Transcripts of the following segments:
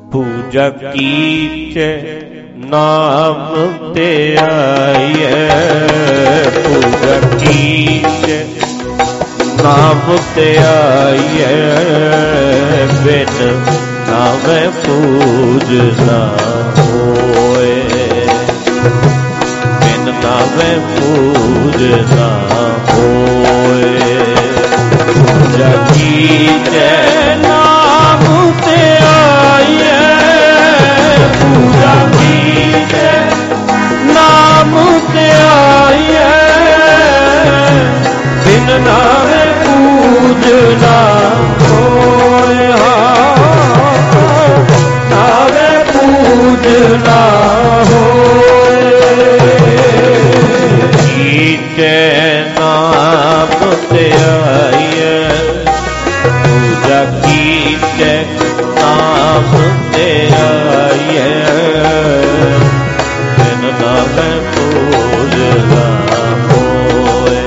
पूजा कीचे नाम ते आइए, पूजा कीचे नाम ते आइए, बिन नामे पूजना होए, बिन नामे पूजना होए। पूजा कीचे नाम ते आइए, पूजा कीचे नाम ते आइए, बिन नामे पूजना होए, नामे पूजना होए। कीचे नाम ते आइए, पूजा कीचे नाम ते आइए, बिन नामे पूजना होए,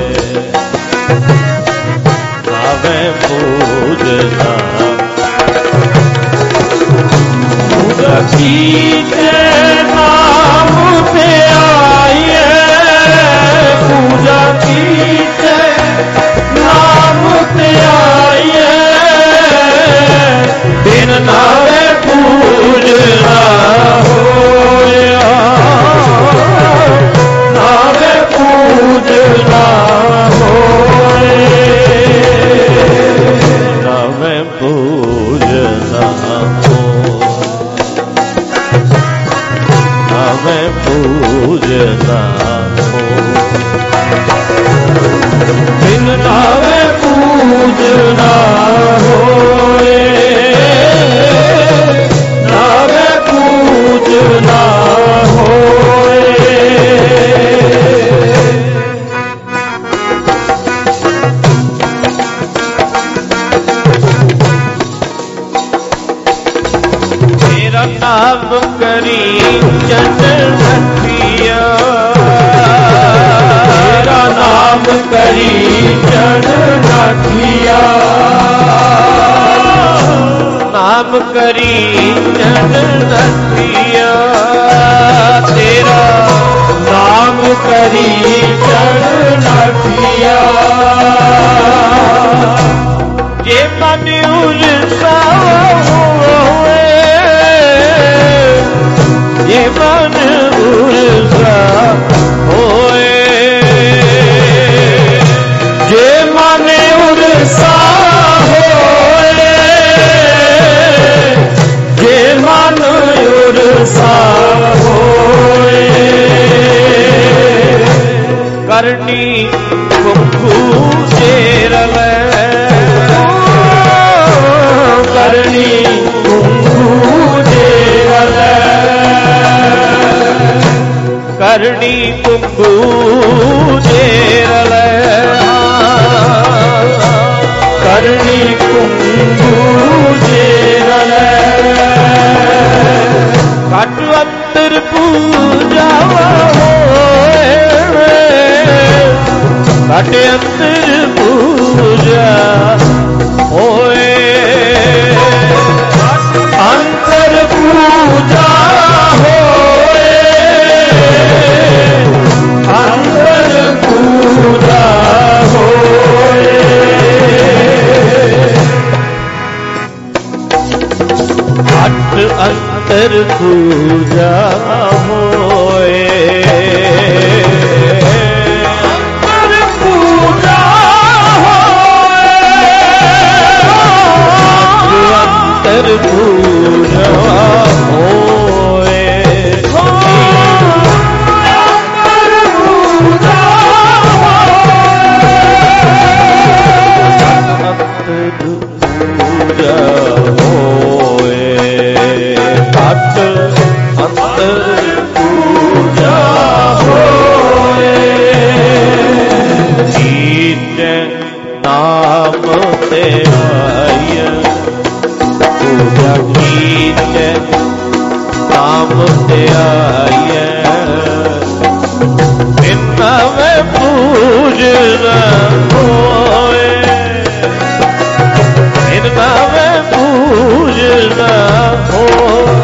नामे पूजना। पूजा कीचे नाम ते आइए, पूजा कीचे नाम ते आइए, बिन नामे पूजना होए, नामे पूजना होए, नामे पूजना होए, नामे पूजना होए, बिन नामे पूजना होए, नामे पूजना होए। तेरा नाम करी चंदन रखिया, तेरा नाम करी चंदन रखिया, नाम करी चंदन रखिया, तेरा नाम करी चंदन रखिया। जे मन उलसा होए, ये मन उलसा होए, जे मन उलसा होए, जे मन उलसा होए, करनी कुंभू चेरले, करनी कुंभू चेरले, करनी कुंभू चेरले, करनी कुंभू चेरले। कट अंतर पूजा होए, कट अंतर पूजा होए, अंतर पूजा होए, अंतर पूजा होए, घट अंतर पूजा होए, अंतर पूजा होए, अंतर पूजा होए, अंतर पूजा होए, अंतर पूजा होए। कीचे नाम ते आइए, पूजा कीचे नाम ते आइए, बिन नामे पूजना होए, बिन नामे पूजना होए,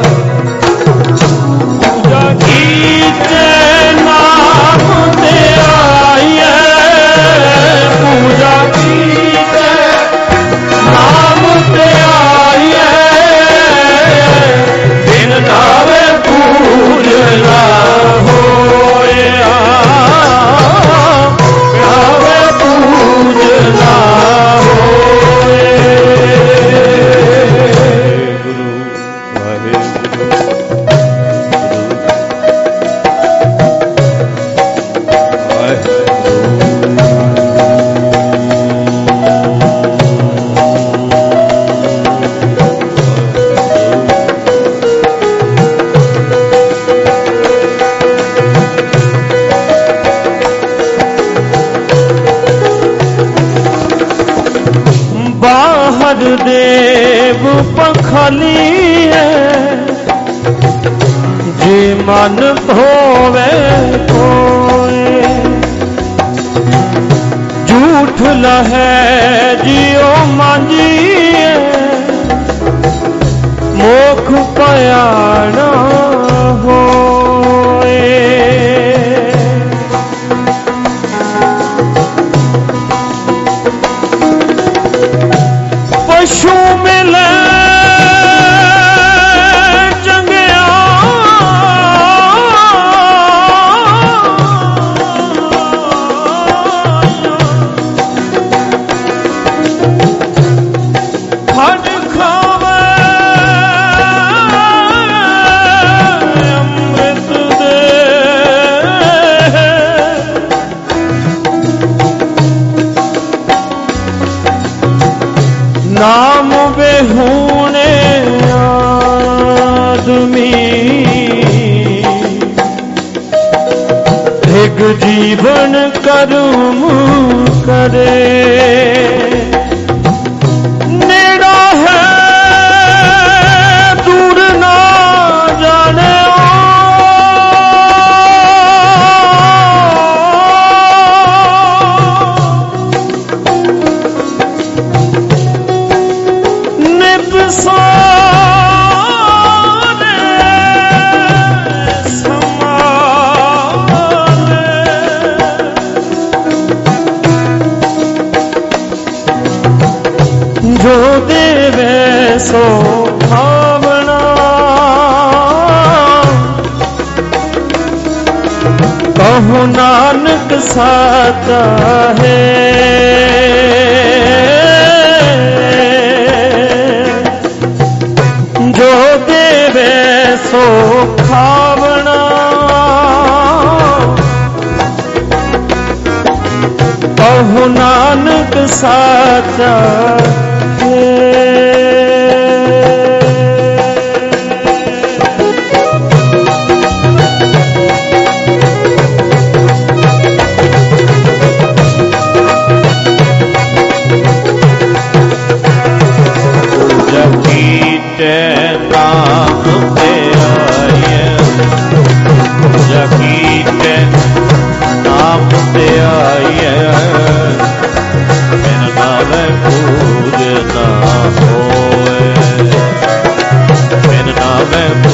वाली है, जी मन होवे कोई, झूठ लहे जियो मांझी है, मोख पयाना होए। पशु मिले चंगिया, खड़ खावे अमृत दे, नाम बेहूने आदमी, एक जीवन कर्म करे, नेड़ा है दूर ना जाने, जो देवे सो भावना, कहु नानक साचा है, जो देवे सो खावना, कहु नानक साचा नाम पे आए, जगीते नाम पे आए, बिन नाम पूजना होए, बिन नाम